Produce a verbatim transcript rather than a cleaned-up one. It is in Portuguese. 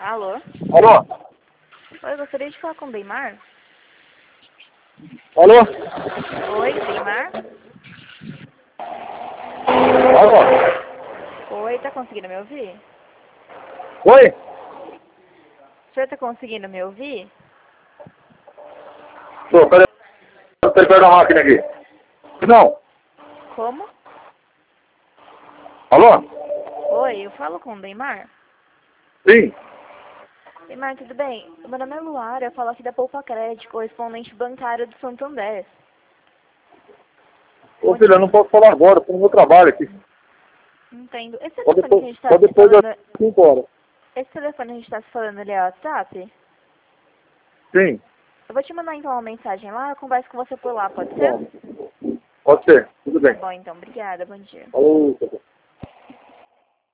Alô? Alô? Oi, eu gostaria de falar com o Neymar. Alô? Oi, Neymar? Alô? Oi, tá conseguindo me ouvir? Oi? O senhor tá conseguindo me ouvir? Tô, peraí, tô perto da máquina aqui. Não. Como? Alô? Oi, eu falo com o Neymar? Sim. Neymar, tudo bem? Meu nome é Luara, eu falo aqui da Poupa Crédito, correspondente bancário do Santander. Ô filha, eu não posso falar agora, tô no meu trabalho aqui. Entendo. Esse Só telefone que a depois, gente tá só se depois das falando... cinco horas. Esse telefone que a gente tá se falando, ele é WhatsApp? Sim. Eu vou te mandar então uma mensagem lá, eu converso com você por lá, pode ser? Bom, pode ser, tudo Tá bem. bom então, obrigada, bom dia. Falou.